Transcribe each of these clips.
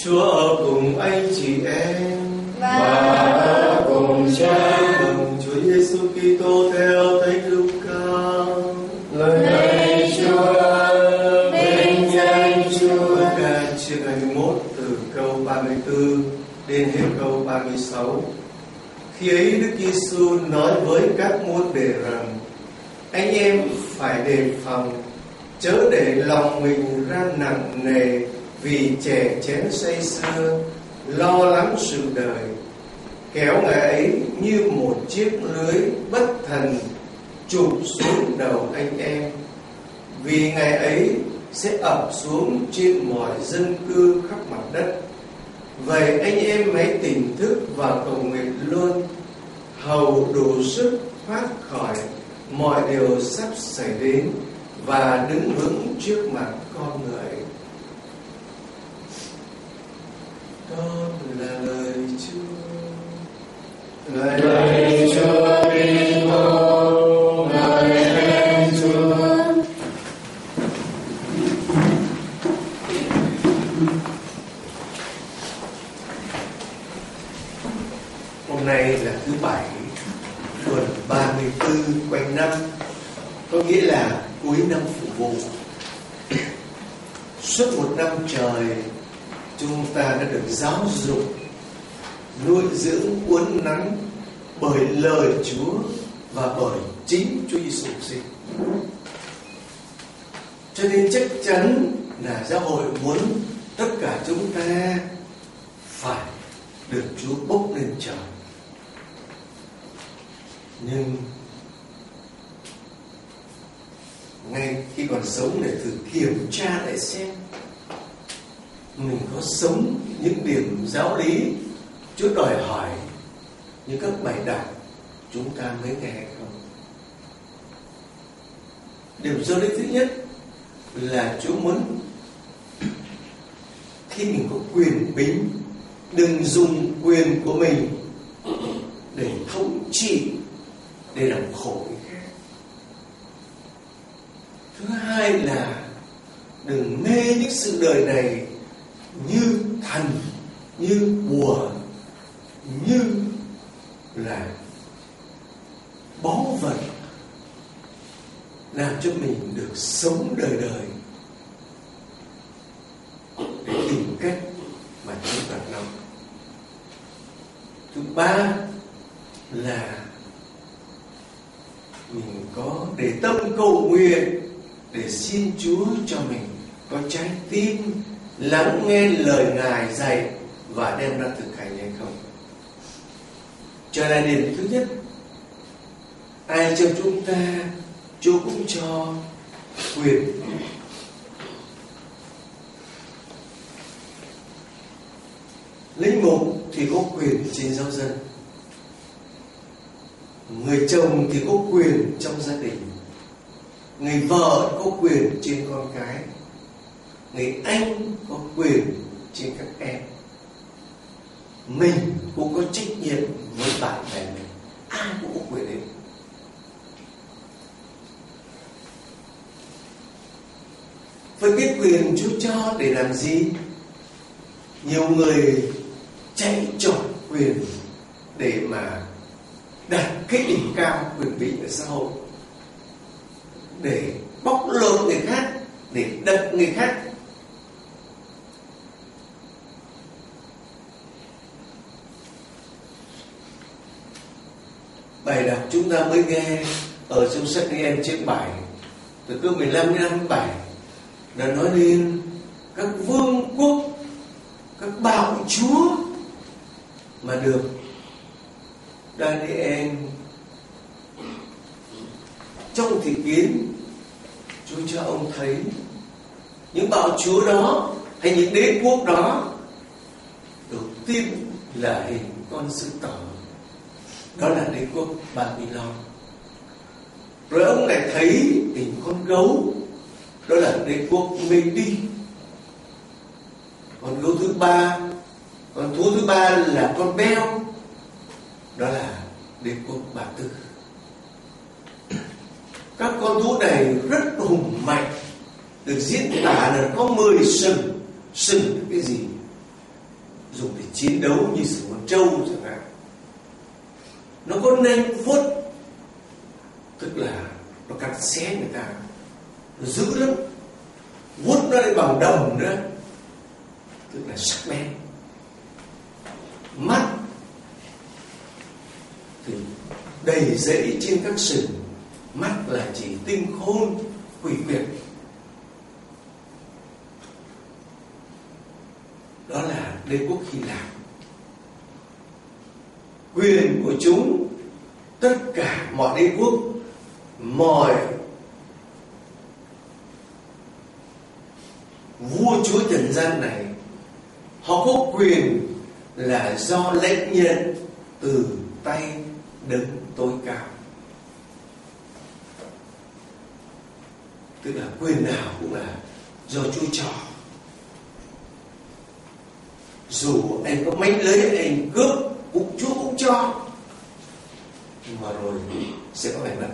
Chúa ở cùng anh chị em và ở cùng Cha. Mừng Chúa Giêsu Kitô theo Thánh Luca. Lạy Chúa, vinh danh Chúa. Luca chương 21 từ câu 34 đến hết câu 36. Khi ấy Đức Giêsu nói với các môn đệ rằng: anh em phải đề phòng, chớ để lòng mình ra nặng nề vì chè chén say sưa, lo lắng sự đời. Kéo ngài ấy như một chiếc lưới bất thần chụp xuống đầu anh em, vì ngài ấy sẽ ập xuống trên mọi dân cư khắp mặt đất. Vậy anh em hãy tỉnh thức và cầu nguyện luôn, hầu đủ sức thoát khỏi mọi điều sắp xảy đến và đứng vững trước mặt con người. Đó là lời Chúa. Lạy Chúa Kitô, ngợi khen Chúa. Hôm nay là thứ Bảy, tuần 34 quanh năm, có nghĩa là cuối năm Phụ Vụ. Suốt một năm trời, chúng ta đã được giáo dục, nuôi dưỡng, uốn nắn bởi lời Chúa và bởi chính Chúa Giêsu sinh. Cho nên chắc chắn là giáo hội muốn tất cả chúng ta phải được Chúa bốc lên trời. Nhưng ngay khi còn sống để thử kiểm tra lại xem mình có sống những điểm giáo lý Chúa đòi hỏi như các bài đọc chúng ta mới nghe hay không. Điểm giáo lý thứ nhất là Chúa muốn khi mình có quyền bính, đừng dùng quyền của mình để thống trị, để làm khổ người khác. Thứ hai là đừng mê những sự đời này như thần, như bùa, như là báu vật, làm cho mình được sống đời đời để tìm cách mà chiếm đoạt nó. Thứ ba là mình có để tâm cầu nguyện để xin Chúa cho mình có trái tim lắng nghe lời Ngài dạy và đem ra thực hành hay không. Trở lại điểm thứ nhất, ai trong chúng ta Chúa cũng cho quyền. Linh mục thì có quyền trên giáo dân, người chồng thì có quyền trong gia đình, người vợ có quyền trên con cái, người anh có quyền trên các em. Mình cũng có trách nhiệm với bạn bè mình, ai cũng có quyền đấy. Vậy cái quyền Chúa cho để làm gì? Nhiều người chạy trọt quyền để mà đạt cái đỉnh cao quyền bính ở xã hội, để bóc lột người khác, để đập người khác. Bài đọc chúng ta mới nghe ở trong sách Ê-en chương 7 từ câu 15 đến 27 đã nói đến các vương quốc, các bạo chúa mà được Daniel trong thị kiến Chúa cho ông thấy những bạo chúa đó hay những đế quốc đó. Đầu tiên là hình con sư tử, đó là đế quốc Babylon. Rồi ông lại thấy hình con gấu, đó là đế quốc Mê-đi. Con thú thứ ba là con beo, đó là đế quốc Ba Tư. Các con thú này rất hùng mạnh, được diễn tả là có 10 sừng. Sừng là cái gì? dùng để chiến đấu như sử con trâu chẳng hạn. Nó có nanh vuốt, tức là nó cắt xé người ta, nó dữ lắm. Vuốt nó lại bằng đồng nữa, tức là sắc bén. Mắt thì đầy rẫy trên các sừng, mắt là chỉ tinh khôn quỷ quyệt. Đó là đế quốc Hy Lạp. Quyền của chúng, tất cả mọi đế quốc, mọi vua chúa trần gian này, họ có quyền là do lệnh nhận từ tay đấng tối cao. Tức là quyền nào cũng là do Chúa cho. Dù anh có mánh lưới, anh cướp, Chúa cũng cho. Nhưng mà rồi sẽ có ngày mất.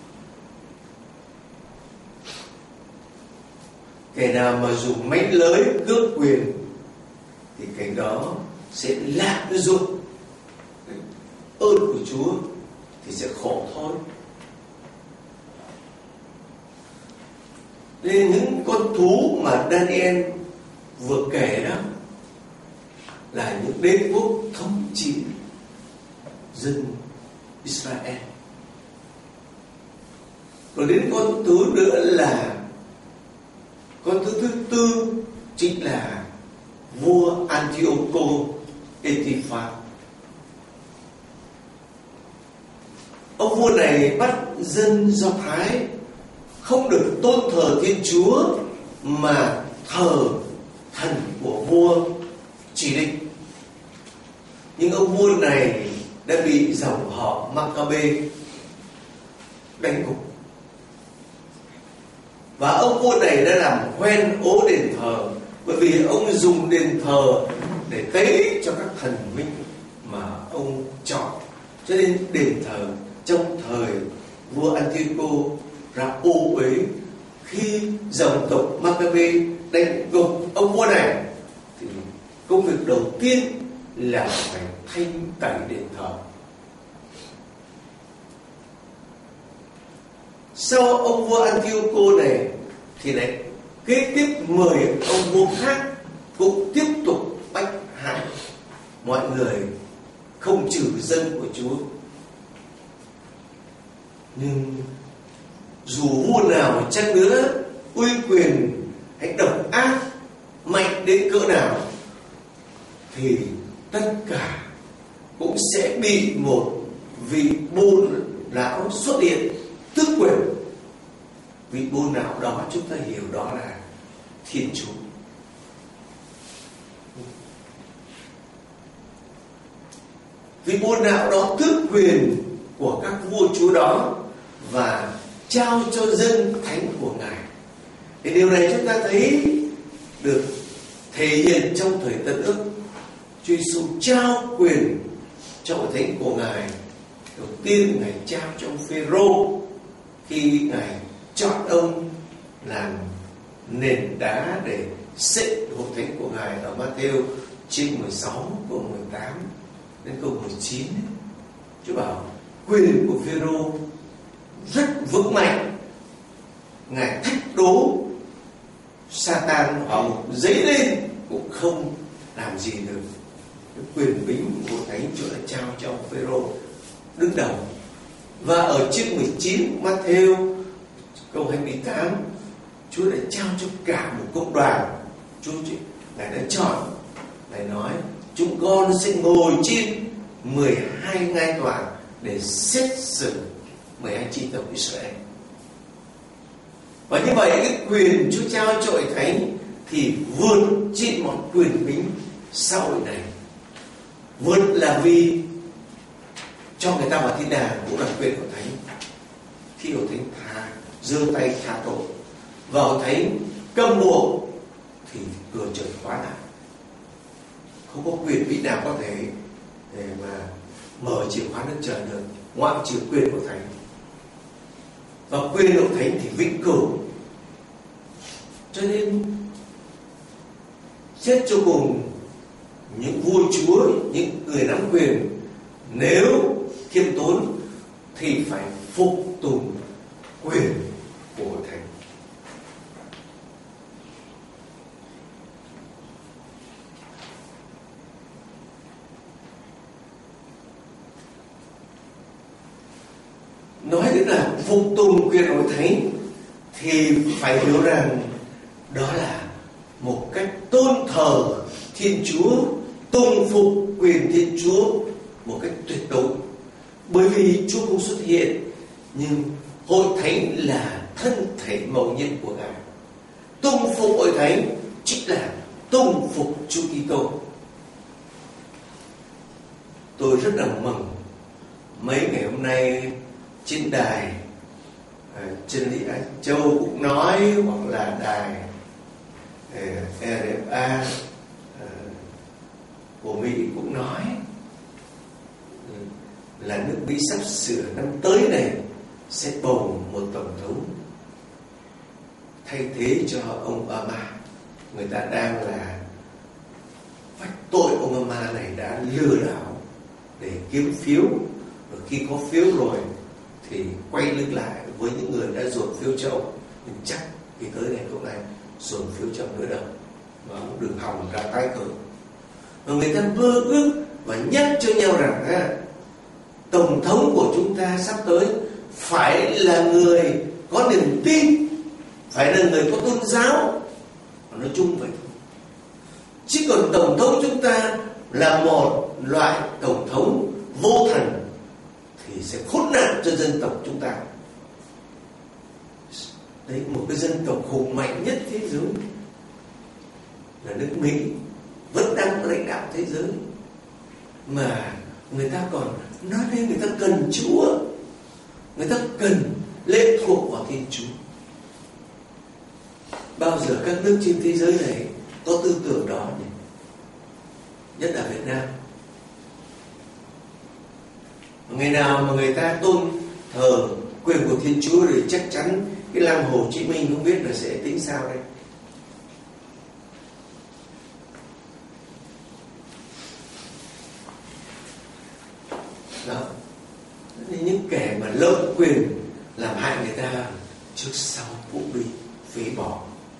Kẻ nào mà dùng mánh lưới cướp quyền thì cái đó sẽ lạm dụng ơn của Chúa thì sẽ khổ thôi. Nên những con thú mà Daniel vừa kể đó là những đế quốc thống trị dân Israel. Rồi đến con thứ nữa là con thứ tư, chính là vua Antioco Epiphanes. Ông vua này bắt dân Do Thái không được tôn thờ Thiên Chúa mà thờ thần của vua chỉ định. Nhưng ông vua này đã bị dòng họ Maccabe đánh gục. Và ông vua này đã làm hoen ố đền thờ, bởi vì ông dùng đền thờ để tế cho các thần minh mà ông chọn. Cho nên đền thờ trong thời vua Antioco ra ô uế. Khi dòng tộc Maccabe đánh gục ông vua này thì công việc đầu tiên là phải thanh tẩy đền thờ. Sau ông vua Antioco này thì lại kế tiếp 10 ông vua khác cũng tiếp tục bách hại mọi người, không trừ dân của Chúa. Nhưng dù vua nào chăng nữa, uy quyền hay độc ác mạnh đến cỡ nào, thì tất cả cũng sẽ bị một vị bôn lão xuất hiện tước quyền. Vị bôn lão đó chúng ta hiểu đó là Thiên Chúa. Vị bôn lão đó tước quyền của các vua chúa đó và trao cho dân thánh của Ngài. Thì điều này chúng ta thấy được thể hiện trong thời Tân Ước. Chúa Giêsu trao quyền cho hội thánh của Ngài. Đầu tiên Ngài trao cho ông Phêrô khi Ngài chọn ông làm nền đá để xây hội thánh của Ngài ở Ma-thi-êu chương 16 câu 18 đến câu 19. Chúa bảo quyền của Phêrô rất vững mạnh. Ngài thách đố Satan ở một giấy lên cũng không làm gì được. Cái quyền bính của thánh Chúa đã trao cho ông Phêrô đứng đầu. Và ở chương 19 Ma-thi-êu câu 28, Chúa đã trao cho cả một cộng đoàn. Ngài đã chọn, Ngài nói chúng con sẽ ngồi trên 12 ngai tòa để xét xử 12 chi tộc Israel. Và như vậy cái quyền Chúa trao cho hội thánh thì vượt trên mọi quyền bính xã hội này. Vượt là vì cho người ta vào thiên đàng cũng là quyền của thánh. Khi hội thánh giơ tay tha tội và hội thánh câm buộc thì cửa trời khóa lại. Không có quyền vị nào có thể để mà mở chìa khóa đất trời được, ngoại trừ quyền của thánh. Và quyền hội thánh thì vĩnh cửu. Cho nên xét cho cùng những vua chúa, những người nắm quyền, nếu khiêm tốn thì phải phục tùng quyền của hội thánh. Nói đến là phục tùng quyền hội thánh thì phải hiểu rằng đó là một cách tôn thờ Thiên Chúa, tôn phục quyền Thiên Chúa một cách tuyệt đối. Bởi vì Chúa không xuất hiện, nhưng hội thánh là thân thể mầu nhiệm của Ngài. Tôn phục hội thánh chính là tôn phục Chúa Kitô. Tôi rất là mừng mấy ngày hôm nay trên đài Chân lý Á Châu cũng nói, hoặc là đài RFA của Mỹ cũng nói là nước Mỹ sắp sửa năm tới này sẽ bầu một tổng thống thay thế cho ông Obama. Người ta đang là vạch tội ông Obama này đã lừa đảo để kiếm phiếu, rồi khi có phiếu rồi thì quay lưng lại với những người đã dồn phiếu cho ông. Nhưng chắc thì tới này không ai dồn phiếu cho ông nữa đâu, và ông đừng hòng ra tái cử. Và người ta mơ ước và nhắc cho nhau rằng tổng thống của chúng ta sắp tới phải là người có niềm tin, phải là người có tôn giáo. Nói chung vậy. Chứ còn tổng thống chúng ta là một loại tổng thống vô thần thì sẽ khốn nạn cho dân tộc chúng ta. Đấy, một cái dân tộc hùng mạnh nhất thế giới là nước Mỹ, vẫn đang lãnh đạo thế giới, mà người ta còn nói đến người ta cần Chúa, người ta cần lệ thuộc vào Thiên Chúa. Bao giờ các nước trên thế giới này có tư tưởng đó nhỉ? Nhất là Việt Nam. Ngày nào mà người ta tôn thờ quyền của Thiên Chúa thì chắc chắn cái lăng Hồ Chí Minh không biết là sẽ tính sao đây. Đó. Những kẻ mà lợi quyền làm hại người ta trước sau cũng bị phế bỏ.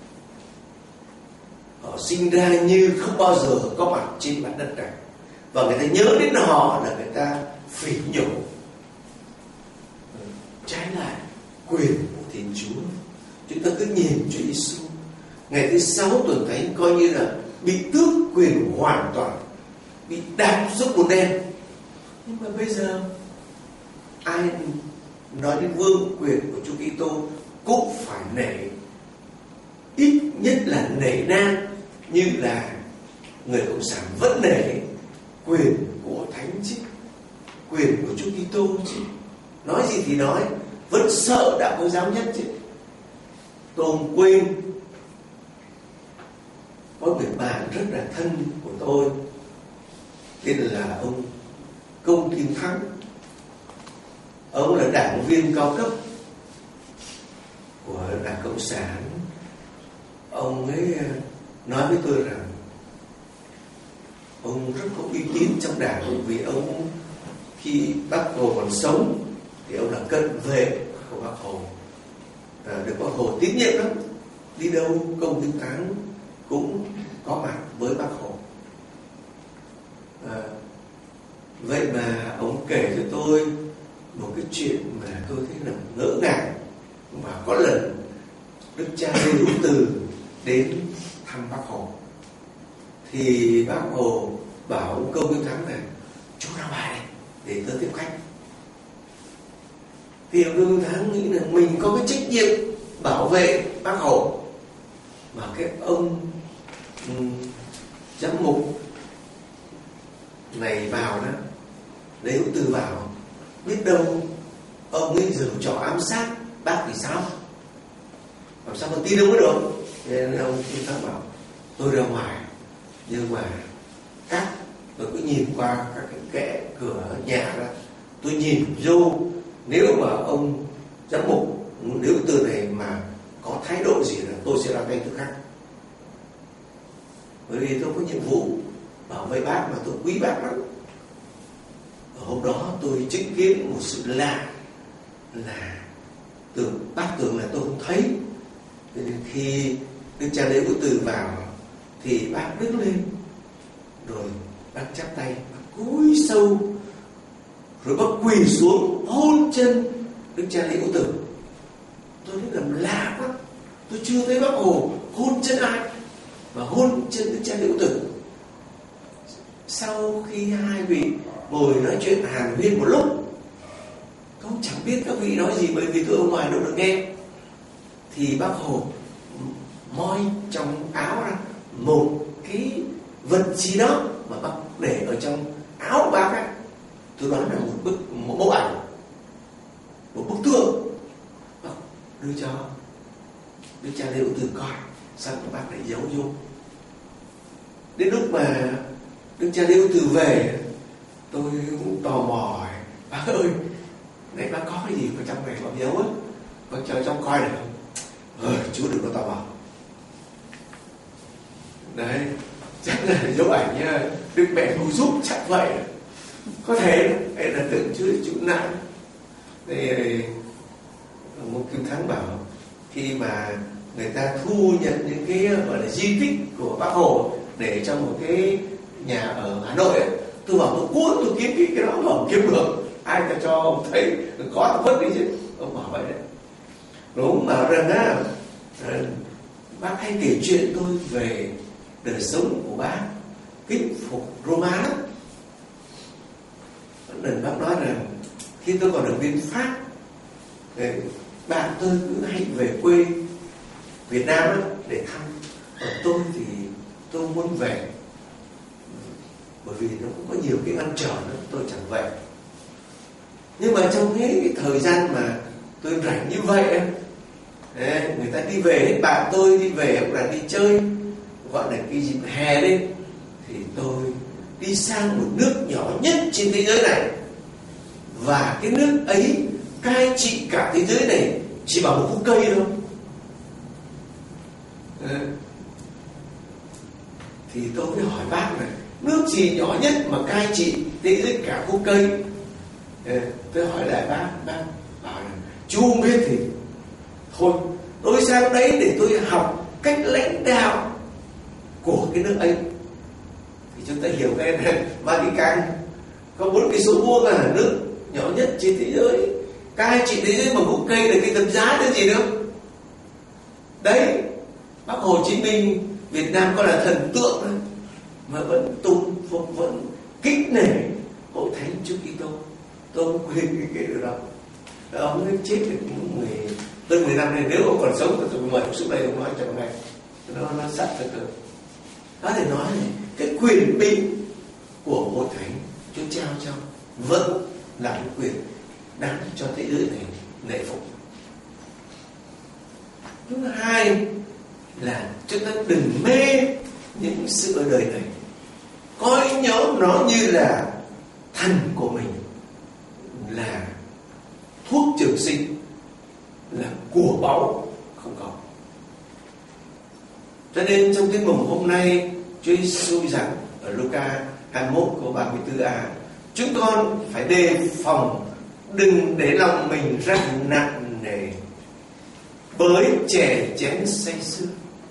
Họ sinh ra như không bao giờ có mặt trên mặt đất này, và người ta nhớ đến họ là người ta phỉ nhổ, trái lại quyền của Thiên Chúa. Chúng ta cứ nhìn Chúa Giêsu ngày thứ 6 tuần thánh coi như là bị tước quyền hoàn toàn, bị đạp xuống bùn đen. Nhưng mà bây giờ ai nói đến vương quyền của Chúa Kitô cũng phải nể, ít nhất là nể nang như là người cộng sản vẫn nể quyền của Thánh chứ, quyền của Chúa Kitô chứ. Nói gì thì nói, vẫn sợ đạo Công giáo nhất chứ. Tôi không quên có người bạn rất là thân của tôi, tên là ông Công Kim Thắng. Ông là đảng viên cao cấp của Đảng Cộng sản. Ông ấy nói với tôi rằng ông rất có uy tín trong đảng, vì ông khi Bác Hồ còn sống thì ông là cận vệ của Bác Hồ, được Bác Hồ tín nhiệm lắm. Đi đâu Công Kim Thắng cũng có mặt với Bác Hồ. Vậy mà ông kể cho tôi một cái chuyện mà tôi thấy là ngỡ ngàng. Và có lần Đức cha Lê Hữu Từ đến thăm Bác Hồ thì Bác Hồ bảo ông Công Kim Thắng này: chú ra ngoài này để tôi tiếp khách. Thì ông Công Kim Thắng nghĩ là mình có cái trách nhiệm bảo vệ Bác Hồ, mà cái ông giám mục này vào đó, Lê Hữu Từ vào, biết đâu ông ấy giở trò ám sát bác thì sao? Làm sao mà tin đâu mới được? Nên ông Kim Thắng bảo tôi ra ngoài, nhưng mà tôi cứ nhìn qua các cái kẽ cửa nhà đó, tôi nhìn vô, nếu mà ông giám mục Lê Hữu Từ này mà có thái độ gì là tôi sẽ ra tay tôi khác. Bởi vì tôi có nhiệm vụ bảo vệ bác mà tôi quý bác lắm. Hôm đó tôi chứng kiến một sự lạ là bác tưởng là tôi không thấy. Khi Đức Cha Lễ Ưu Từ vào thì bác đứng lên, rồi bác chắp tay, bác cúi sâu, rồi bác quỳ xuống hôn chân Đức Cha Lễ Ưu Từ. Tôi thấy làm lạ quá, tôi chưa thấy Bác Hồ hôn chân ai mà hôn chân Đức Cha Lễ Ưu Từ. Sau khi hai vị ngồi nói chuyện hàn huyên một lúc, không chẳng biết các vị nói gì, bởi vì tôi ở ngoài đâu được nghe, thì Bác Hồ moi trong áo ra một cái vật gì đó mà bác để ở trong áo bác ấy. Tôi đoán là một bức ảnh, một bức tượng, bác đưa cho Đức Cha Lễ Ưu Từ coi, xong rồi bác lại giấu vô. Đến lúc mà Đức Cha Lễ Ưu Từ về, tôi cũng tò mò hỏi: bác ơi, này bác có cái gì ở trong này bác giấu á, bác cho trong coi được không? Chú đừng có tò mò. Đấy, chắc là dấu ảnh nha, Đức Mẹ Cứu Giúp chắc vậy. Có thể hay là tượng chứa chủ nạn. Thì một Kim Thắng bảo khi mà người ta thu nhận những cái gọi là di tích của Bác Hồ để trong một cái nhà ở Hà Nội ấy, tôi bảo tôi cuốn tôi kiếm cái đó mà không kiếm được, ai ta cho ông thấy có vứt đi chứ. Ông bảo vậy đấy. Rồi ông bảo rằng á, bác hay kể chuyện tôi về đời sống của bác kính phục Roma lắm. Lần bác nói rằng khi tôi còn ở bên Pháp, bạn tôi cứ hay về quê Việt Nam đó, để thăm. Ở tôi thì tôi muốn về, bởi vì nó cũng có nhiều cái ngăn trở nữa, tôi chẳng về. Nhưng mà trong cái thời gian mà tôi rảnh như vậy, người ta đi về, bạn tôi đi về cũng là đi chơi, gọi là cái dịp hè đi, thì tôi đi sang một nước nhỏ nhất trên thế giới này, và cái nước ấy cai trị cả thế giới này chỉ bằng một khúc cây thôi. Thì tôi mới hỏi bác này, nước gì nhỏ nhất mà cai trị thế giới cả khúc cây? Tôi hỏi lại bác bảo là chú không biết thì thôi, tôi sang đấy để tôi học cách lãnh đạo của cái nước ấy. Thì chúng ta hiểu cái này, Vatican có 4 cây số vuông là nước nhỏ nhất trên thế giới, cai trị thế giới bằng khúc cây là cái tấm giá cái gì nữa. Đấy, Bác Hồ Chí Minh Việt Nam có là thần tượng đấy, mà vẫn tôn phục, vẫn kích nể Hội Thánh Chúa Kitô. Tôi không quên cái điều đó. Ông ấy chết được hơn 10 năm này, nếu ông còn sống thì tôi mời ông xuống đây ông nói cho ông nghe, nó sát thật được. Có thể nói này, cái quyền bính của Hội Thánh Chúa trao cho vẫn là cái quyền đáng cho thế giới này nể phục. Thứ hai là chúng ta đừng mê những sự ở đời này, coi nhóm nó như là thần của mình, là thuốc trường sinh, là của báu không có. Cho nên trong tiết mục hôm nay, Chúa Giêsu rằng ở Luca 21 câu 34a, chúng con phải đề phòng, đừng để lòng mình rất nặng nề bởi chè chén say sưa,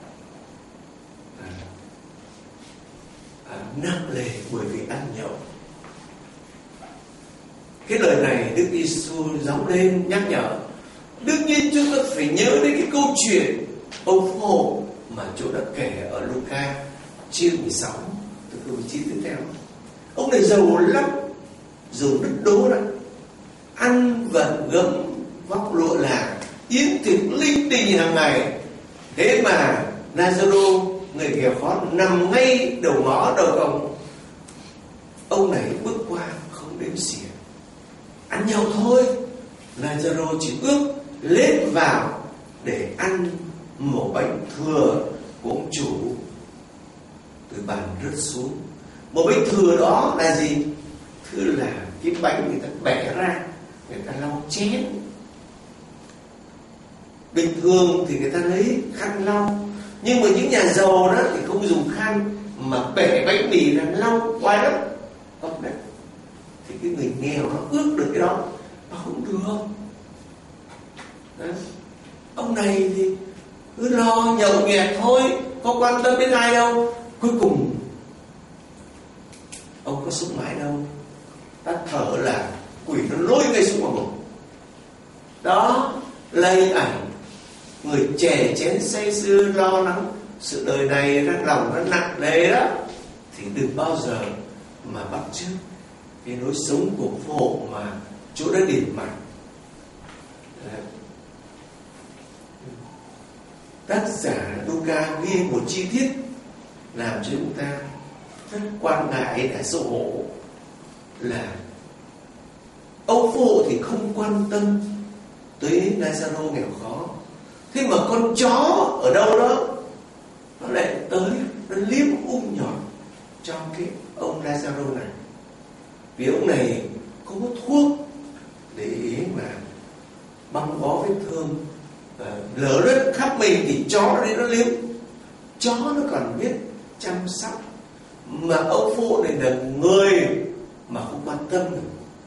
nặng nề bởi vì ăn nhậu. Cái lời này Đức Giêsu gióng lên nhắc nhở. Đương nhiên chúng ta phải nhớ đến cái câu chuyện ông Phú Hộ mà Chúa đã kể ở Luca chương 16 từ câu 9 tiếp theo. Ông này giàu lắm, giàu đứt đố đó, ăn vận gấm vóc lụa là yến tiệc linh đình hàng ngày. Thế mà Lazaro, người nghèo khó, nằm ngay đầu ngõ đầu cổng. Ông này bước qua không đếm xỉa, ăn nhậu thôi. Lazaro chỉ ước lết vào để ăn mẩu bánh thừa của ông chủ từ bàn rớt xuống. Mẩu bánh thừa đó là gì? Thứ là cái bánh người ta bẻ ra, người ta lau chén. Bình thường thì người ta lấy khăn lau, nhưng mà những nhà giàu đó thì không dùng khăn mà mà bẻ bánh mì là lau qua đất ông đấy, thì cái người nghèo nó ước được cái đó mà không được. Đấy. Ông này thì cứ lo nhậu nhẹt thôi, có quan tâm đến ai đâu. Cuối cùng ông có sống mãi đâu, tắt thở là quỷ nó lôi ngay xuống vào bụng. Đó là hình ảnh người chè chén say sưa lo lắng sự đời này, lòng nó nặng nề đó, thì đừng bao giờ mà bắt chước cái lối sống của phổ mà chỗ đã điểm mặt. Tác giả Luca ghi một chi tiết làm cho chúng ta rất quan ngại và xấu hổ, là ông phụ thì không quan tâm tới Lazaro nghèo khó, thế mà con chó ở đâu đó nó lại tới, nó liếm nhọt cho cái ông Lazaro này, vì ông này không có thuốc để ý mà băng bó vết thương, lở đất khắp mình thì chó nó đến nó liếm. Chó nó còn biết chăm sóc, mà ông phụ này là người mà không quan tâm được.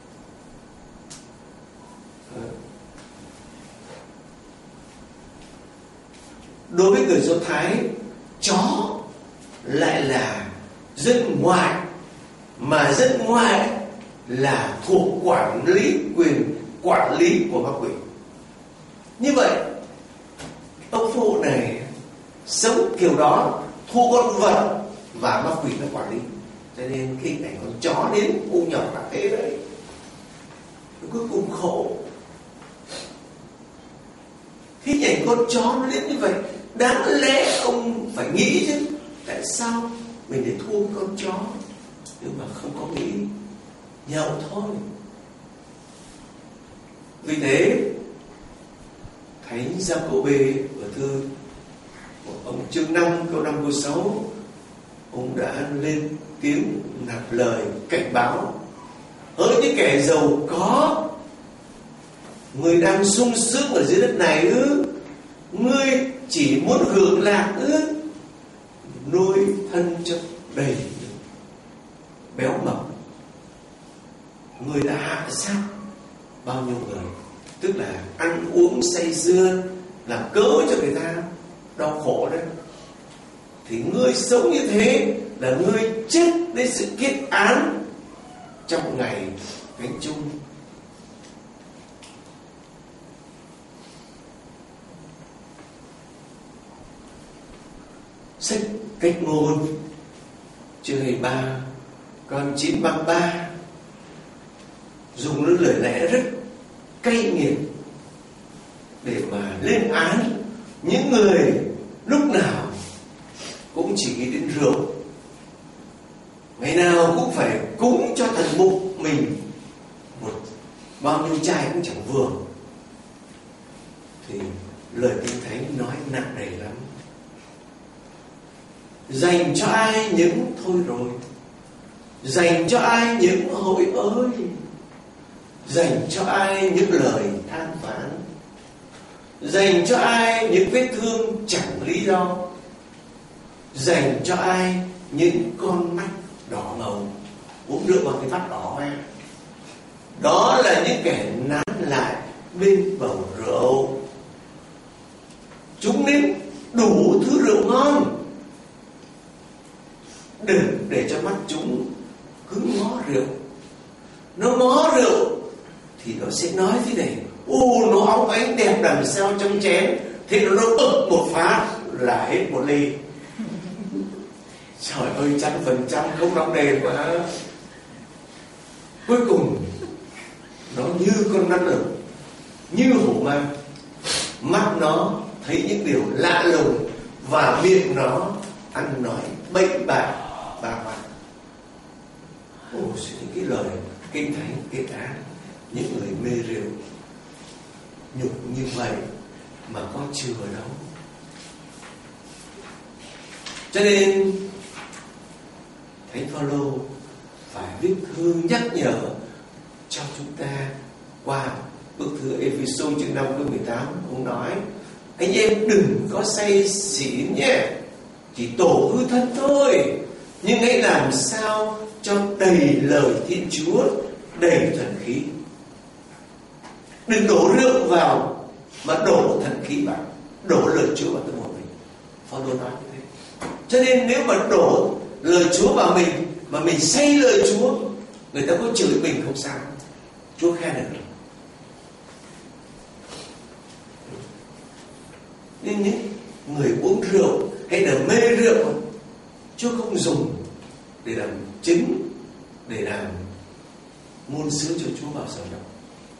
Đối với người Do Thái, chó lại là dân ngoại, mà dân ngoại là thuộc quyền quản lý của ma quỷ. Như vậy ông phụ này sống kiểu đó, thua con vật và ma quỷ nó quản lý, cho nên cái này con chó đến nhọc là thế đấy, cuối cùng khổ. Khi nhảy con chó nó đến như vậy, đáng lẽ ông phải nghĩ chứ, tại sao mình để thua con chó, nhưng mà không có nghĩ, nhậu thôi. Vì thế Thánh Giacôbê ở thư của ông chương 5 câu 5 câu 6, ông đã lên tiếng nạp lời cảnh báo: hỡi những kẻ giàu có, người đang sung sướng ở dưới đất này ư? Ngươi chỉ muốn hưởng lạc ư? Nuôi thân cho đầy béo mập, người đã hạ sát bao nhiêu người, tức là ăn uống say sưa làm cớ cho người ta đau khổ đấy. Thì ngươi sống như thế là ngươi chết đến sự kết án trong ngày gánh chung. Sách Cách Ngôn chương 23 câu 9-33 dùng những lời lẽ rất cay nghiệt để mà lên án những người lúc nào cũng chỉ nghĩ đến rượu, ngày nào cũng phải cúng cho thần mục mình một bao nhiêu chai cũng chẳng vừa. Thì lời Kinh Thánh nói nặng nề lắm. Dành cho ai những thôi rồi, dành cho ai những hội ơi, dành cho ai những lời than vãn, dành cho ai những vết thương chẳng lý do, dành cho ai những con mắt đỏ ngầu. Uống rượu bằng cái mắt đỏ hoe, đó là những kẻ nán lại bên bầu rượu. Chúng nên đủ thứ rượu ngon, đừng để cho mắt chúng cứ ngó rượu. Nó ngó rượu thì nó sẽ nói thế này: nó óng ánh đẹp đằng sao trong chén. Thế nó ực một phát là hết một ly. Trời ơi, 100% không đong đề mà. Cuối cùng nó như con mắt lửng, như hổ mang. Mắt nó thấy những điều lạ lùng và miệng nó ăn nói bậy bạ ba hoa. Những cái lời Kinh Thánh kết án những người mê rượu nhục như vậy mà có chừa đâu. Cho nên Thánh Phaolô phải viết thư nhắc nhở cho chúng ta qua bức thư Ê-phê-sô chương 5 câu 18. Ông nói: anh em đừng có say xỉn nhé, chỉ tổ hư thân thôi, nhưng hãy làm sao cho đầy lời Thiên Chúa, đầy thần khí. Đừng đổ rượu vào mà đổ thần khí vào, đổ lời Chúa vào tâm hồn mình. Phaolô nói như thế. Cho nên nếu mà đổ lời Chúa vào mình mà mình say lời Chúa, người ta có chửi mình không sao, Chúa khen được. Nhưng những người uống rượu hay là mê rượu, Chúa không dùng để làm chứng, để làm ngôn sứ cho Chúa bao giờ đâu.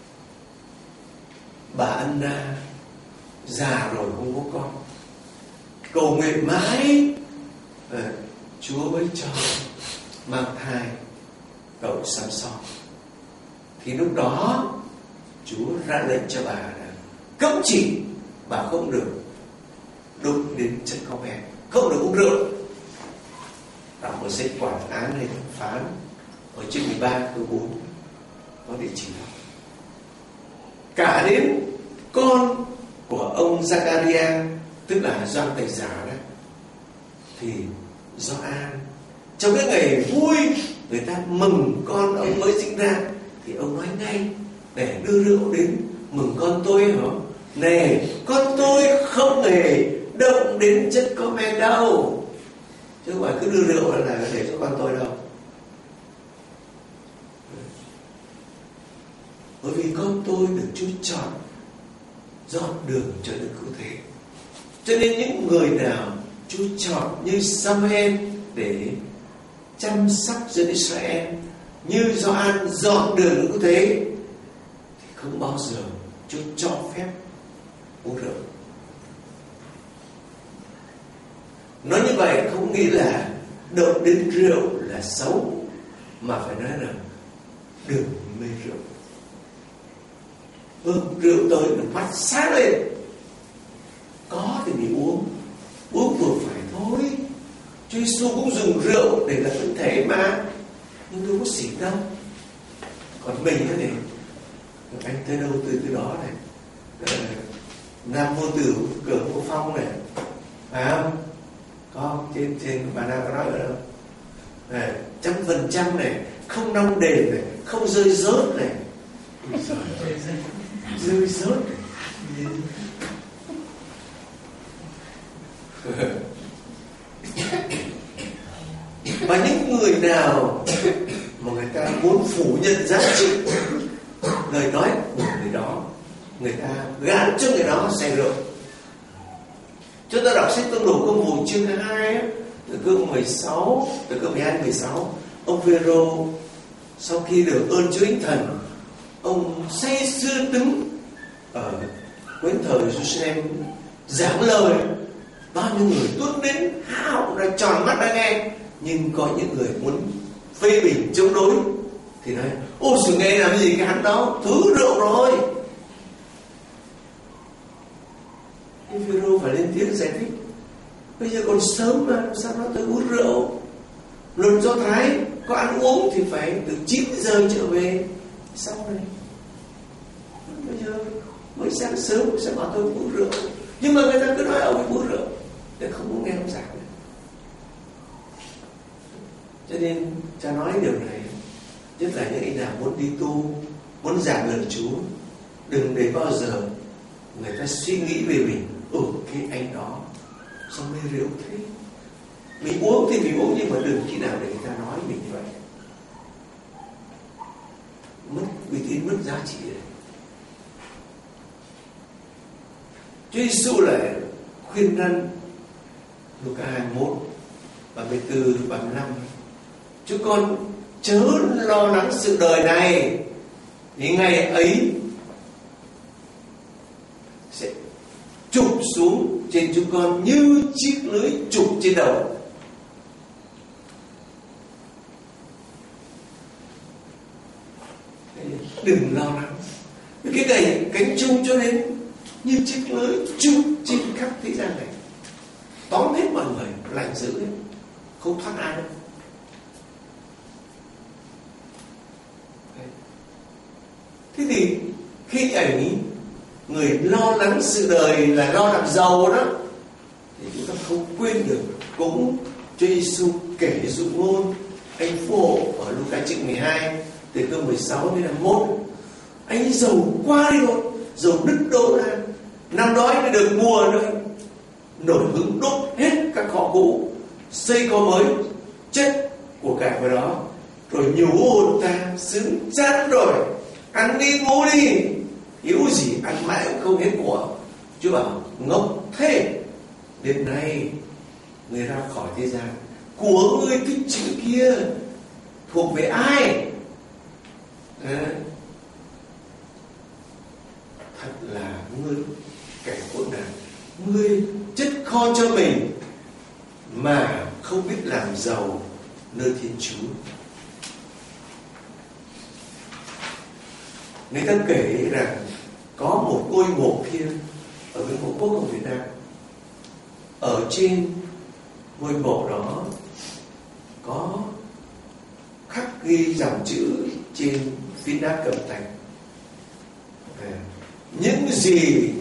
Bà Anna già rồi không có con, cầu nguyện mãi, Chúa mới cho mang thai cậu Samson. Thì lúc đó Chúa ra lệnh cho bà là cấm chỉ bà không được đụng đến chất có men, không được uống rượu. Đọc ở sách Quản án hay thẩm phán ở chương 13 câu 4 có địa chỉ đó. Cả đến con của ông Zacharia, tức là Gioan Tẩy Giả đấy, thì Gioan trong cái ngày vui người ta mừng con ông mới sinh ra, thì ông nói ngay để đưa rượu đến mừng con tôi hả? Này, con tôi không hề động đến chất có men đâu. Chứ không phải cứ đưa rượu là để cho con tôi đâu. Bởi vì con tôi được Chúa chọn dọn đường cho Đức Cứu Thế. Cho nên những người nào Chúa chọn như Samuel để chăm sóc dân Israel, như Gioan dọn đường Đức Cứu Thế, thì không bao giờ Chúa cho phép uống rượu. Nói như vậy không nghĩ là động đến rượu là xấu, mà phải nói là đừng mê rượu. Rượu tới được mắt sáng lên, có thì mình uống vừa phải thôi. Chúa Giêsu cũng dùng rượu để là thân thể mà, nhưng đâu có xỉn đâu. Còn mình thế này, anh tới đâu từ đó này, Nam Vô Tử Cửa Vô Phong này, phải không? Có trên bà nào có nói ở đâu này, 100% này, không nong đền này, không rơi rớt này, rơi rớt này. Và những người nào mà người ta muốn phủ nhận giá trị lời nói của người đó, người ta gán cho người đó say rượu. Chúng ta đọc sách Tông Đồ Công vụ chương 2 từ câu 16, từ câu 12 đến 16, ông Phêrô sau khi được ơn Chúa Thánh Thần, ông say sưa đứng ở quyến thờ Jerusalem giảng lời, bao nhiêu người tuôn đến hao ra tròn mắt ra nghe. Nhưng có những người muốn phê bình chống đối thì nói: ôi sự nghe làm gì cái hắn đó, thứ rượu rồi. Nhưng Phêrô phải lên tiếng giải thích: bây giờ còn sớm mà, sao nó tới uống rượu? Luật Do Thái có ăn uống thì phải từ 9 giờ trở về sau này. Bây giờ mới sáng sớm sẽ bảo tôi uống rượu, nhưng mà người ta cứ nói ông ấy uống rượu để không muốn nghe ông giảng. Cho nên cha nói điều này, nhất là những anh nào muốn đi tu, muốn giảng lời Chúa, đừng để bao giờ người ta suy nghĩ về mình: cái anh đó sao mê rượu thế. Mình uống thì mình uống, nhưng mà đừng khi nào để người ta nói mình như vậy. Mất uy tín, mất giá trị đấy. Chúa Giêsu lại khuyên răn Luca 21 34 35: chú con chớ lo lắng sự đời này, thì ngày ấy sẽ chụp xuống trên chúng con như chiếc lưới chụp trên đầu. Đừng lo lắng. Cái này cánh chung cho nên như chiếc lưới chụp trên khắp thế gian này, tóm hết mọi người, lạnh dữ đấy, không thoát ai đâu. Thế thì khi ấy người lo lắng sự đời là lo làm giàu đó, thì chúng ta không quên được cúng Chúa Giêsu kể dụ ngôn anh phù hộ ở Luca chương 12 từ câu 16 đến 21. Anh ấy giàu quá đi rồi, giàu đứt đổ ra. Năm đó anh được mùa nữa, nổi hứng đốt hết các kho cũ, xây kho mới, chất của cải vào đó, rồi nhủ hồn ta xứng chán rồi, ăn đi ngủ đi, thiếu gì ăn mãi cũng không hết của. Chúa bảo ngốc thế, đêm nay người ra khỏi thế gian, của ngươi cái chữ kia thuộc về ai? Thật là ngươi kẻ khốn nạn, ngươi chất kho cho mình mà không biết làm giàu nơi Thiên Chúa. Người ta kể rằng có một ngôi mộ thiêng ở bên mộ quốc của Việt Nam. Ở trên ngôi mộ đó có khắc ghi dòng chữ trên phiến đá cẩm thạch: những gì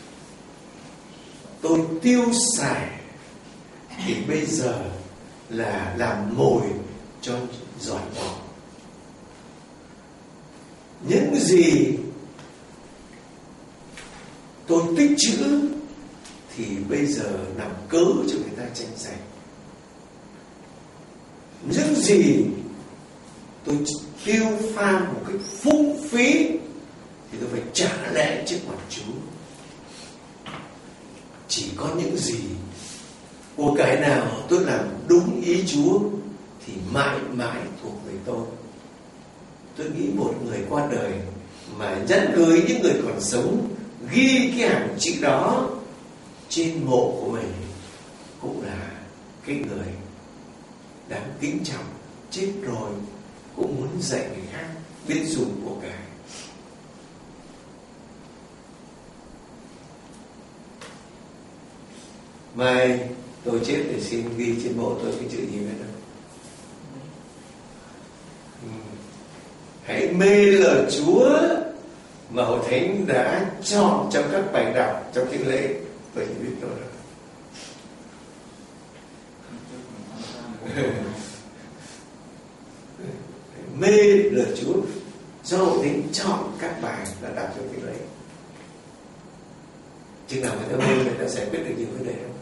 tôi tiêu xài thì bây giờ là làm mồi cho giỏi bọ. Những gì tôi tích trữ thì bây giờ làm cớ cho người ta tranh giành. Những gì tôi tiêu pha một cách phung phí thì tôi phải trả lẽ trước mặt Chúa. Chỉ có những gì của cái nào tôi làm đúng ý Chúa thì mãi mãi thuộc về tôi. Tôi nghĩ một người qua đời mà nhắc tới những người còn sống ghi cái hàng chữ đó trên mộ của mình cũng là cái người đáng kính trọng. Chết rồi cũng muốn dạy người khác biết dùng của cải. Mai tôi chết thì xin ghi trên mộ tôi cái chữ gì vậy đâu. Hãy mê lời Chúa mà Hội Thánh đã chọn trong các bài đọc trong thánh lễ. Tôi chỉ biết thôi. Mê lời Chúa do Hội Thánh chọn các bài đã đọc trong thánh lễ. Chừng nào người ta mê, người ta giải quyết được nhiều vấn đề không?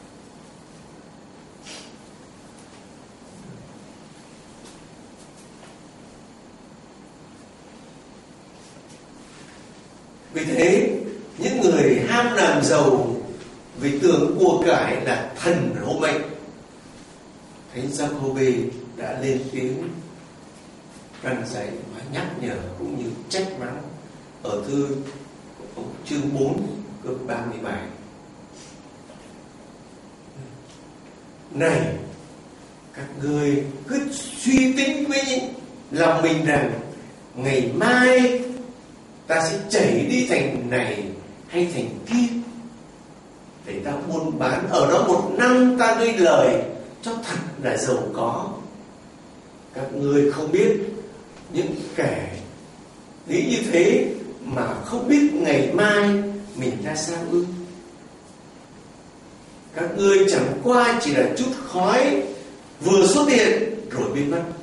Vì thế những người ham làm giàu vì tưởng của cải là thần hộ mệnh, Thánh Giacôbê đã lên tiếng răn dạy và nhắc nhở cũng như trách mắng ở thư chương 4 câu 37. Này, các ngươi cứ suy tính với lòng mình rằng ngày mai ta sẽ chảy đi thành này hay thành kia để ta buôn bán, ở đó một năm ta nuôi lời cho thật là giàu có. Các ngươi không biết những kẻ nghĩ như thế mà không biết ngày mai mình ra sao ư? Các ngươi chẳng qua chỉ là chút khói vừa xuất hiện rồi biến mất.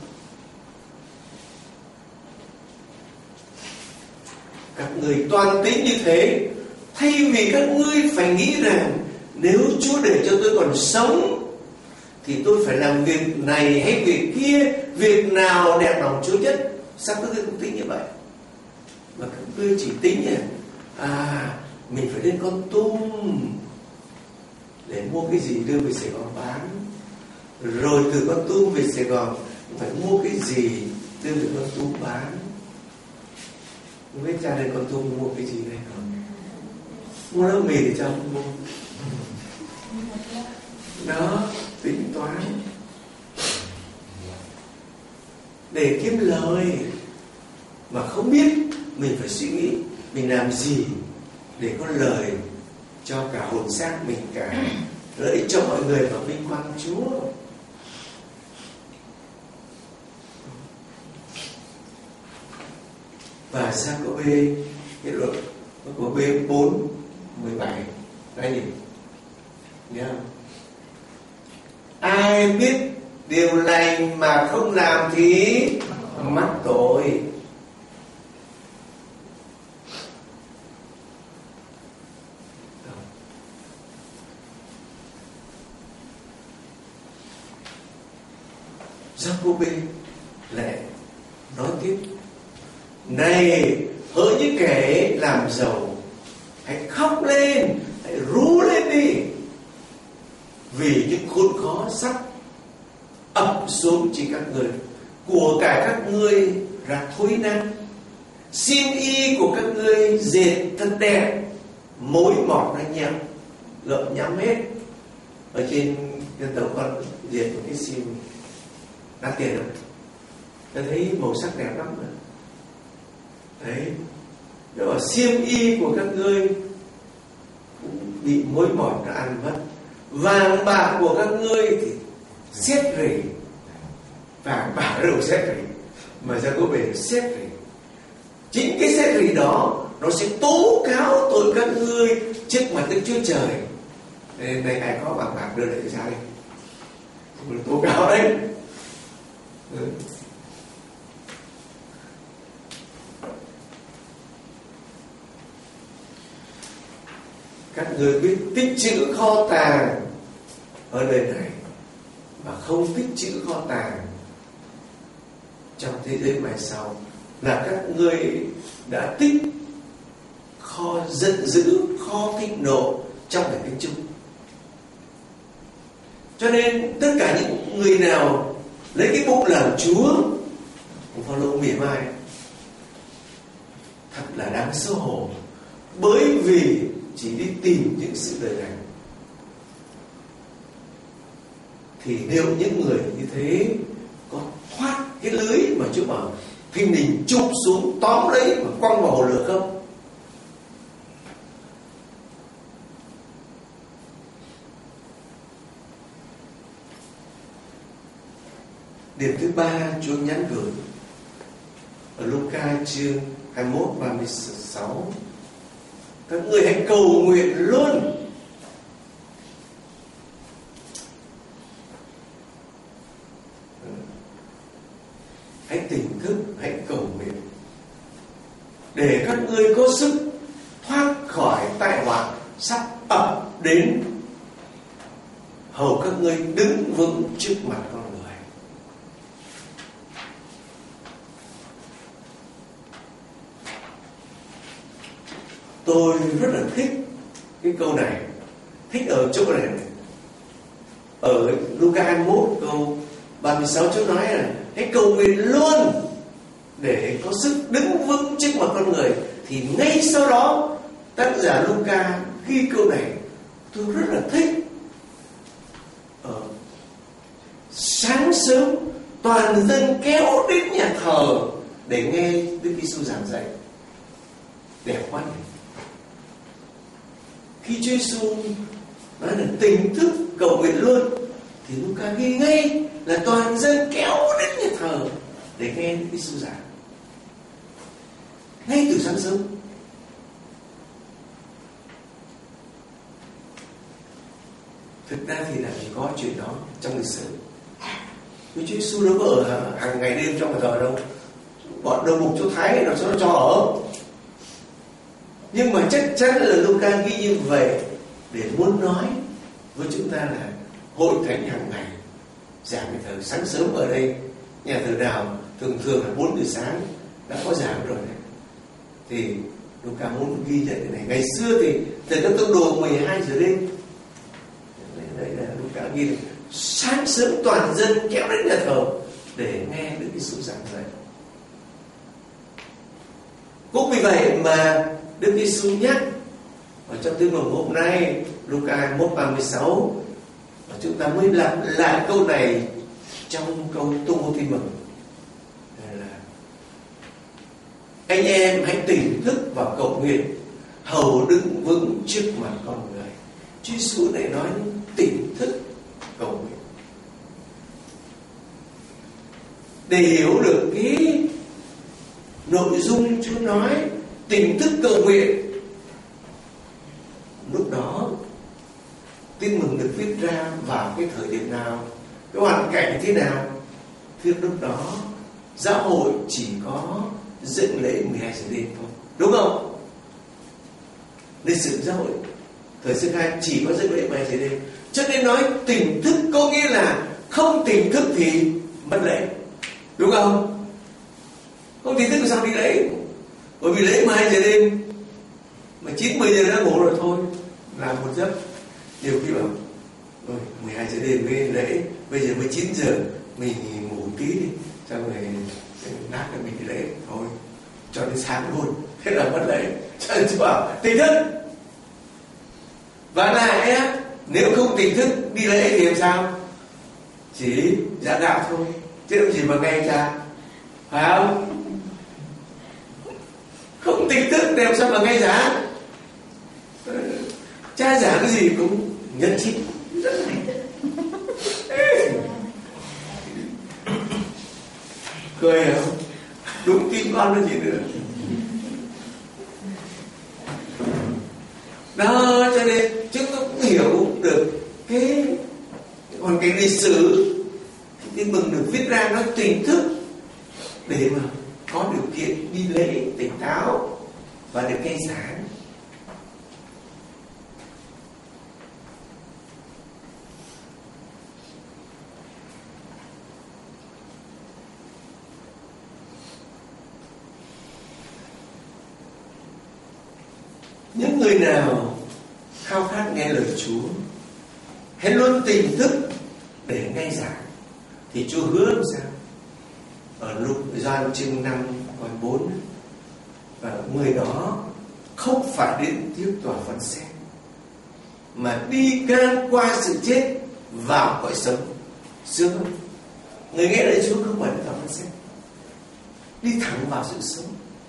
Các người toan tính như thế, thay vì các ngươi phải nghĩ rằng nếu Chúa để cho tôi còn sống thì tôi phải làm việc này hay việc kia, việc nào đẹp lòng Chúa nhất. Sao các ngươi không tính như vậy? Mà các ngươi chỉ tính mình phải lên Kon Tum để mua cái gì đưa về Sài Gòn bán, rồi từ Kon Tum về Sài Gòn phải mua cái gì đưa về Kon Tum bán. Không biết cha lên Kon Tum mua cái gì này không? Mua lớp mì thì cha không mua. Đó, tính toán để kiếm lời mà không biết mình phải suy nghĩ mình làm gì để có lời cho cả hồn xác mình, cả lợi ích cho mọi người và vinh quang Chúa. Và Giacôbê kết luận của B4:17 đây nhỉ? Nghe không? Ai ai biết điều lành mà không làm thì mắc tội. Giacôbê lại nói tiếp: này hỡi những kẻ làm giàu, hãy khóc lên, hãy rú lên đi, vì những khốn khó sắp ập xuống trên các người. Của cải các ngươi ra thối nát, xiêm y của các ngươi dệt thật đẹp, mối mọt nó nhắm gợm nhắm hết. Ở trên dân tộc con dệt một cái xiêm đắt tiền không? Tôi thấy màu sắc đẹp lắm rồi. Đấy, đó là xiêm y của các ngươi cũng bị mối mọt nó ăn mất, vàng bạc của các ngươi thì xét rỉ. Vàng bạc đâu xét rỉ, mà ra có bể xét rỉ. Chính cái xét rỉ đó nó sẽ tố cáo tội các ngươi trước mặt Đức Chúa Trời. Nên đây ai có vàng bạc đưa lại cho cha đi, không tố cáo đấy. Các người biết tích trữ kho tàng ở đời này mà không tích trữ kho tàng trong thế giới mai sau, là các người đã tích kho giận dữ, kho thịnh nộ trong đời kinh chung. Cho nên tất cả những người nào lấy cái bụng làm Chúa cũng phải lộ mỉa mai, thật là đáng xấu hổ, bởi vì chỉ đi tìm những sự đời này. Thì nếu những người như thế có thoát cái lưới mà Chúa bảo thiên đình chụp xuống tóm lấy và quăng vào hồ lửa không? Điểm thứ ba Chúa nhắn gửi ở Luca chương 21:36: các người hãy cầu nguyện luôn. Hãy tỉnh thức, hãy cầu nguyện để các ngươi có sức thoát khỏi tai họa sắp ập đến, hầu các ngươi đứng vững trước mặt con người. Tôi rất là thích cái câu này. Thích ở chỗ này. Ở Luca 21 câu 36 Chúa nói là hãy cầu nguyện luôn để có sức đứng vững trước mặt con người. Thì ngay sau đó tác giả Luca ghi câu này tôi rất là thích. Sáng sớm toàn dân kéo đến nhà thờ để nghe Đức Giêsu giảng dạy. Đẹp quá nhỉ. Khi Chúa Giêsu nói là tỉnh thức cầu nguyện luôn, thì Luca ghi ngay là toàn dân kéo đến nhà thờ để nghe Đức Giêsu giảng. Ngay từ sáng sớm. Thực ra thì là chỉ có chuyện đó trong lịch sử. Chúa Giêsu đâu có ở hàng ngày đêm trong nhà thờ đâu. Bọn đầu mục Chúa Thái nó cho ở. Nhưng mà chắc chắn là Luca ghi như vậy để muốn nói với chúng ta là hội thánh hàng ngày giảng cái thờ sáng sớm ở đây. Nhà thờ nào thường là 4 giờ sáng đã có giảng rồi đấy. Thì Luca muốn ghi nhận cái này. Ngày xưa thì thờ các tông đồ 12 giờ đêm. Đây là Luca ghi là sáng sớm toàn dân kéo đến nhà thờ để nghe Đức Giêsu giảng dạy. Cũng vì vậy mà Đức Giêsu nhắc ở trong Tin mừng hôm nay Luca 21:36, và chúng ta mới lặp lại câu này trong câu tung hô Tin mừng là anh em hãy tỉnh thức và cầu nguyện, hầu đứng vững trước mặt con người. Chúa Giêsu lại nói tỉnh thức cầu nguyện. Để hiểu được cái nội dung Chúa nói tỉnh thức cầu nguyện, lúc đó Tin mừng được viết ra vào cái thời điểm nào? hoàn cảnh thế nào, thì lúc đó giáo hội chỉ có dựng lễ 12 giờ đêm thôi, đúng không? Lịch sử giáo hội thời xưa khai chỉ có dựng lễ 12 giờ đêm. Cho nên nói tỉnh thức có nghĩa là không tỉnh thức thì mất lễ, đúng không? Không tỉnh thức sao đi lễ? Bởi vì lễ 12 giờ đêm mà 9-10 giờ đã ngủ rồi thôi, làm một giấc. Nhiều khi bảo 12 giờ đêm mới lễ, bây giờ mới 9 giờ, mình ngủ tí đi, xong rồi lát nữa mình đi lễ thôi, cho đến sáng luôn, thế là mất lễ. Cho nên chú bảo tỉnh thức. Và lại nếu không tỉnh thức đi lễ thì làm sao? Chỉ giả đạo thôi, chứ đâu gì mà nghe cha, phải không? Không tỉnh thức làm sao mà nghe giả? Cha giả cái gì cũng nhất trí, rất hay. Cười không? Đúng tin con nó gì nữa. Đó, cho nên chúng ta cũng hiểu được cái hoàn cảnh lịch sử, cái mừng được viết ra nó tỉnh thức để mà có điều kiện đi lễ tỉnh táo và được cây sáng. Những người nào khao khát nghe lời Chúa, hãy luôn tỉnh thức để nghe giảng, thì Chúa hứa làm sao? Ở Lục Gioan chương 5 câu 4 và người đó không phải đến tiếp tòa phán xét, mà đi ngang qua sự chết vào cõi sống. Sướng không? Người nghe lời Chúa không phải đến tòa phán xét, đi thẳng vào sự sống.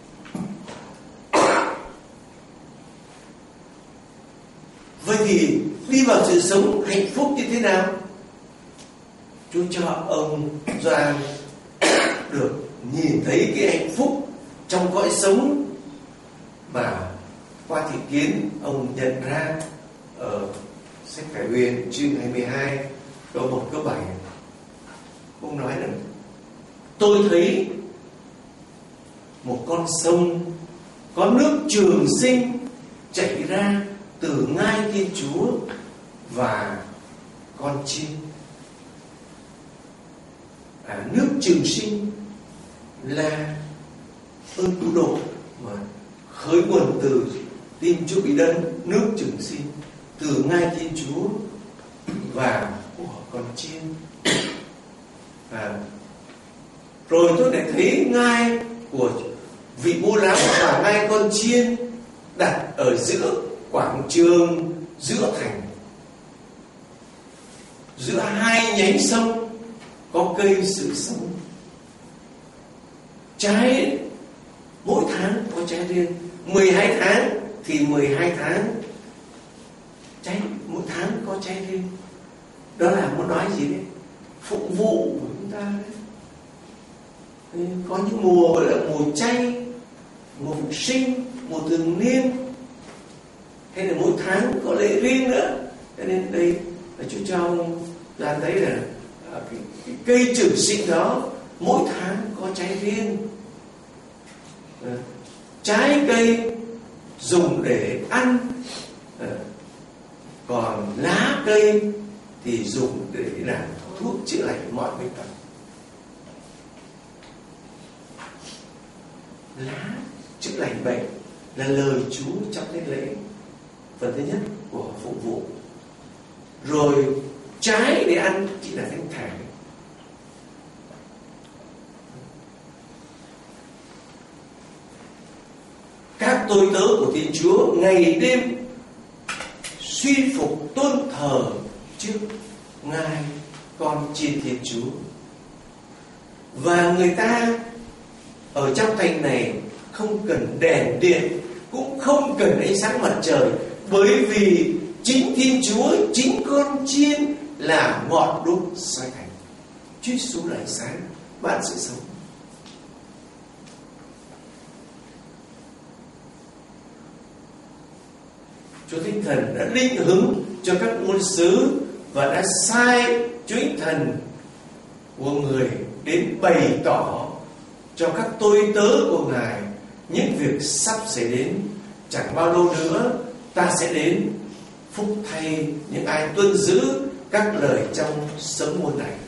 Vậy thì đi vào sự sống hạnh phúc như thế nào? Chúa cho ông Gioan được nhìn thấy cái hạnh phúc trong cõi sống mà qua thị kiến ông nhận ra ở sách Khải Huyền chương 22 câu 1 câu 7. Ông nói rằng tôi thấy một con sông có nước trường sinh chảy ra từ ngai Thiên Chúa và con chiên. Nước trường sinh là ơn cứu độ mà khởi nguồn từ tim Chúa Bị Đấng, nước trường sinh từ ngai Thiên Chúa và của con chiên. Rồi tôi lại thấy ngai của vị Bố Lão và ngai con chiên đặt ở giữa quảng trường, giữa thành, giữa hai nhánh sông có cây sự sống. Trái mỗi tháng có trái riêng, 12 tháng thì 12 tháng trái, mỗi tháng có trái riêng. Đó là muốn nói gì đấy? Phục vụ của chúng ta đấy. Có những mùa gọi là mùa chay, mùa phục sinh, mùa thường niên, hay là mỗi tháng có lễ riêng nữa. Cho nên đây là Chúa cho ông ra thấy là cái cây trường sinh đó mỗi tháng có trái riêng. Trái cây dùng để ăn, còn lá cây thì dùng để làm thuốc chữa lành mọi bệnh tật. Lá chữa lành bệnh là lời Chúa trong thánh lễ, phần thứ nhất của phục vụ. Rồi trái để ăn chỉ là thánh thể. Các tôi tớ của Thiên Chúa ngày đêm suy phục tôn thờ trước ngai con chiên Thiên Chúa. Và người ta ở trong thành này không cần đèn điện, cũng không cần ánh sáng mặt trời, bởi vì chính Thiên Chúa, chính con chiên là ngọn đuốc soi thành. Chúa Giêsu là ánh sáng ban sự sống. Chúa Thánh Thần đã linh hứng cho các ngôn sứ và đã sai Chúa Thánh Thần của người đến bày tỏ cho các tôi tớ của Ngài những việc sắp sẽ đến. Chẳng bao lâu nữa ta sẽ đến. Phúc thay những ai tuân giữ các lời trong sấm môn này.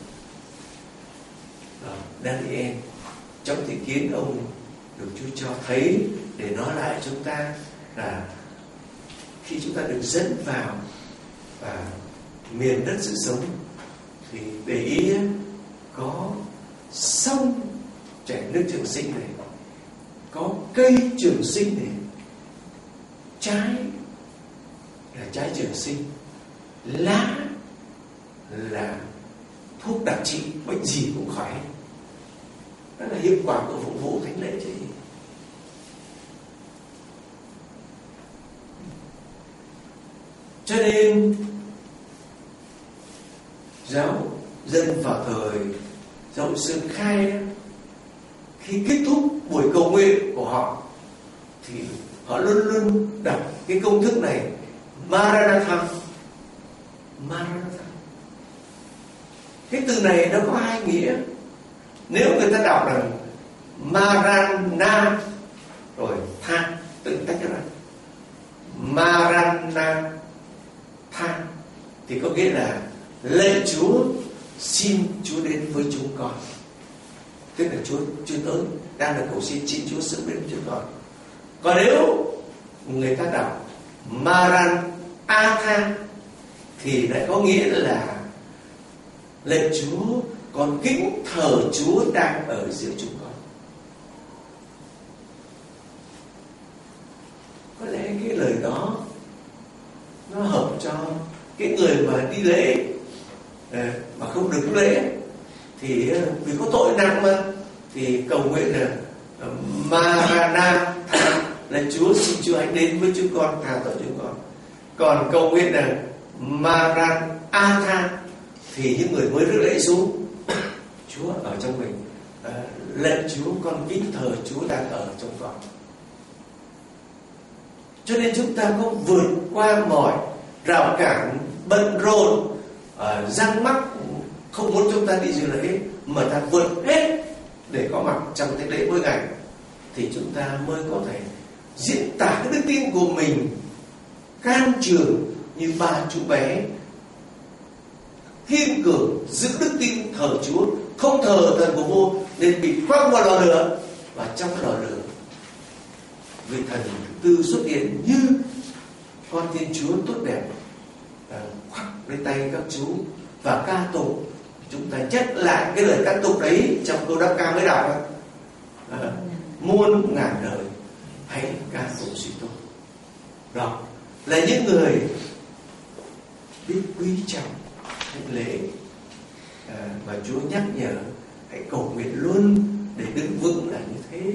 Daniel trong thị kiến ông được Chúa cho thấy để nói lại chúng ta là khi chúng ta được dẫn vào và miền đất sự sống thì để ý có sông chảy nước trường sinh này, có cây trường sinh này, trái là trái trường sinh, lá là thuốc đặc trị, bệnh gì cũng khỏi. Đó là hiệu quả của phục vụ thánh lễ chứ. Cho nên giáo dân vào thời giáo hội Sơn Khai khi kết thúc buổi cầu nguyện của họ thì họ luôn luôn đọc cái công thức này: Maranatha. Maranatha. Cái từ này nó có hai nghĩa. Nếu người ta đọc rằng Marana rồi tha tự tách ra, Maranatha thì có nghĩa là lạy Chúa, xin Chúa đến với chúng con. Tức là Chúa tới, đang là cầu xin Chúa sớm đến với chúng con. Còn nếu người ta đọc Maranatha thì lại có nghĩa là lạy Chúa, con kính thờ Chúa đang ở giữa chúng con. Có lẽ cái lời đó nó hợp cho cái người mà đi lễ mà không được lễ thì vì có tội nặng mà, thì cầu nguyện là Maranatha, là Chúa, xin Chúa hãy đến với chúng con, tha tội chúng con. Còn cầu nguyện là Maranatha thì những người mới rước lễ xuống, Chúa ở trong mình, lạy Chúa, con kính thờ Chúa đang ở trong con. Cho nên chúng ta có vượt qua mọi rào cản, bận rộn, răng mắc không muốn chúng ta đi dự lễ, mà ta vượt hết để có mặt trong cái lễ mỗi ngày, thì chúng ta mới có thể diễn tả cái đức tin của mình can trường như ba chú bé, kiên cường giữ đức tin thờ Chúa, không thờ thần của vua nên bị quăng vào lò lửa. Và trong lò lửa, vị thần thứ tư xuất hiện như con Thiên Chúa tốt đẹp, khoác lên tay các chú và ca tụng. Chúng ta nhắc lại cái lời ca tụng đấy trong câu đáp ca mới đọc: muôn ngàn đời hãy ca tụng suy tôn. Đó là những người biết quý trọng thánh lễ, và Chúa nhắc nhở hãy cầu nguyện luôn để đứng vững là như thế.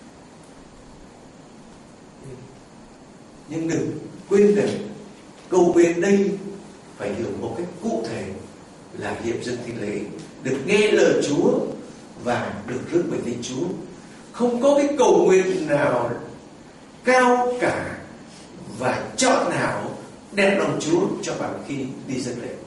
Nhưng đừng quên rằng cầu nguyện đây phải hiểu một cách cụ thể là hiệp dâng thánh lễ, được nghe lời Chúa và được rước về Thánh Chúa. Không có cái cầu nguyện nào cao cả và chọn nào đem lòng Chúa cho bạn khi đi dâng lễ.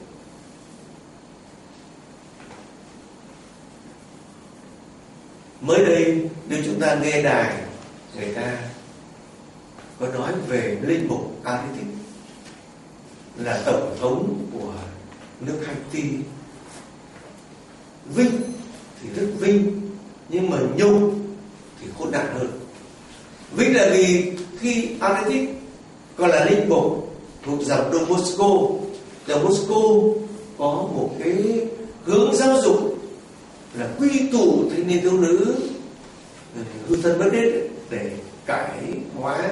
Mới đây nếu chúng ta nghe đài, người ta có nói về linh mục Aristide, là tổng thống của nước Haiti. Vinh thì rất vinh, nhưng mà nhung thì khốn nạn hơn. Vinh là vì khi Aristide còn là linh mục thuộc dòng Don Bosco, dòng Bosco có một cái hướng giáo dục là quy tụ thanh niên thiếu nữ hư thân bất hết để cải hóa.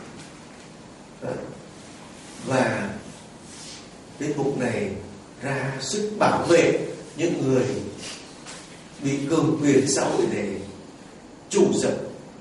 Và linh mục này ra sức bảo vệ những người bị cường quyền xã hội để trù dập.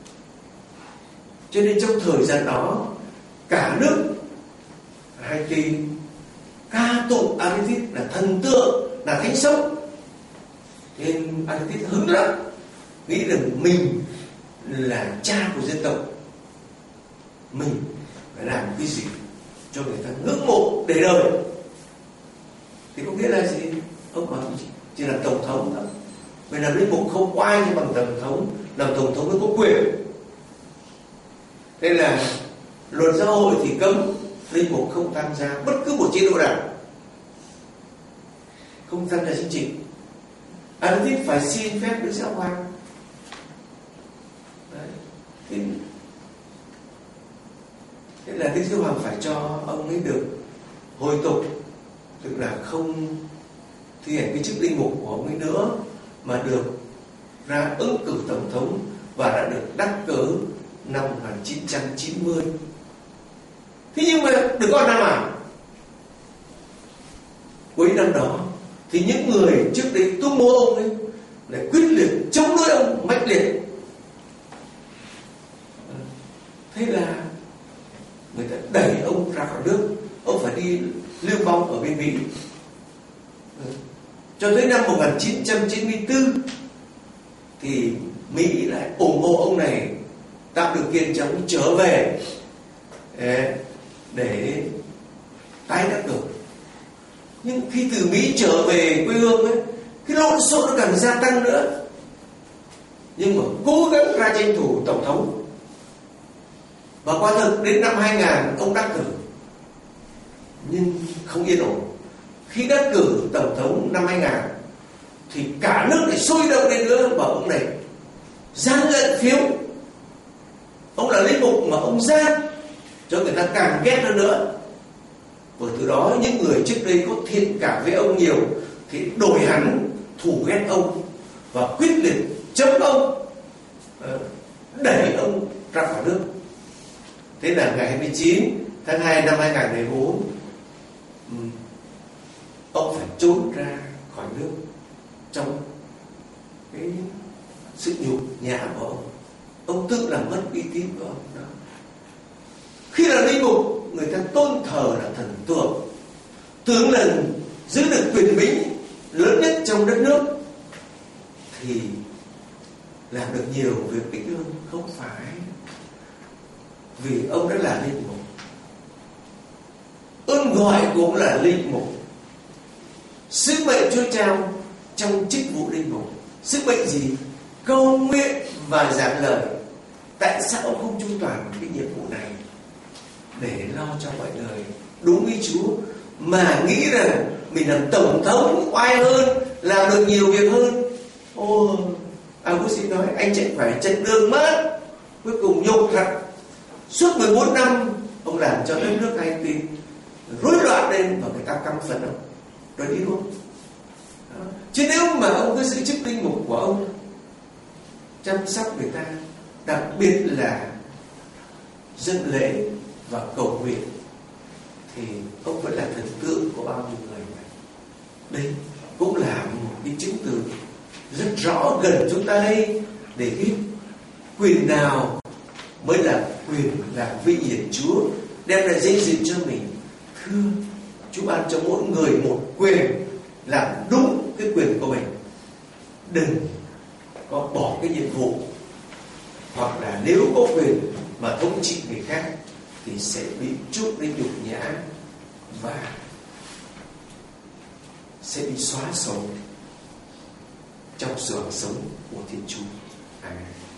Cho nên trong thời gian đó, cả nước Haiti ca tụng Aristide là thần tượng, là thánh sống. Nên Aristide hứng lắm, nghĩ rằng mình là cha của dân tộc, mình phải làm cái gì cho người ta ngưỡng mộ để đời. Thì có nghĩa là gì? Ông bảo chỉ là tổng thống thôi, Mình làm linh mục không có ai như bằng tổng thống, làm tổng thống mới có quyền. Nên là luật xã hội thì cấm linh mục không tham gia bất cứ một chế độ nào, không tham gia chính trị. Thì phải xin phép Đức Giáo Hoàng. Thế là Đức Giáo Hoàng phải cho ông ấy được hồi tục, tức là không thi hành cái chức linh mục của ông ấy nữa, mà được ra ứng cử tổng thống và đã được đắc cử năm 1990. Thế nhưng mà được có năm à? Cuối năm đó thì những người trước đây tung hô ông ấy lại quyết liệt chống đối ông mãnh liệt. Thế là người ta đẩy ông ra khỏi nước, ông phải đi lưu vong ở bên Mỹ. Cho tới năm 1994 thì Mỹ lại ủng hộ ông này, tạo điều kiện cho ông trở về để tái đắc cử. Nhưng khi từ Mỹ trở về quê hương ấy, cái lộn xộn nó càng gia tăng nữa. Nhưng mà cố gắng ra tranh thủ tổng thống. Và quả thực đến năm 2000 ông đắc cử, nhưng không yên ổn. Khi đắc cử tổng thống năm 2000 thì cả nước lại sôi động lên nữa, và ông này gian lận phiếu. Ông là linh mục mà ông gian, cho người ta càng ghét hơn nữa. Và từ đó những người trước đây có thiện cảm với ông nhiều thì đổi hẳn thù ghét ông và quyết liệt chống ông, đẩy ông ra khỏi nước. Thế là ngày 29 tháng 2 năm 2014, ông phải trốn ra khỏi nước trong cái sự nhục nhã của ông. Ông tự làm mất uy tín của ông đó. Khi là linh mục, người ta tôn thờ là thần tượng, tưởng là giữ được quyền bính lớn nhất trong đất nước thì làm được nhiều việc ích hơn. Không phải, vì ông đã là linh mục, ơn gọi của ông là linh mục, sứ mệnh Chúa trao trong chức vụ linh mục. Sứ mệnh gì? Cầu nguyện và giảng lời. Tại sao ông không chu toàn cái nhiệm vụ này để lo cho mọi người đúng ý Chúa, mà nghĩ rằng mình làm tổng thống oai hơn, làm được nhiều việc hơn? Augustine nói anh chạy phải chật đường mất, cuối cùng nhục thật. Suốt 14 năm ông làm cho đất nước Haiti rối loạn lên và người ta căm phẫn ông, rồi đi luôn. Chứ nếu mà ông cứ giữ chức linh mục của ông, chăm sóc người ta, đặc biệt là dâng lễ và cầu nguyện, thì ông vẫn là thần tượng của bao nhiêu người. Đây cũng là một cái chứng từ rất rõ gần chúng ta đây để biết quyền nào mới là quyền làm vinh hiển Chúa, đem lại danh dự cho mình. Thưa, Chúa ban cho mỗi người một quyền làm đúng cái quyền của mình. Đừng có bỏ cái nhiệm vụ, hoặc là nếu có quyền mà thống trị người khác thì sẽ bị chuốc đến nhục nhã và sẽ bị xóa sổ trong sự sống của Thiên Chúa. Amen.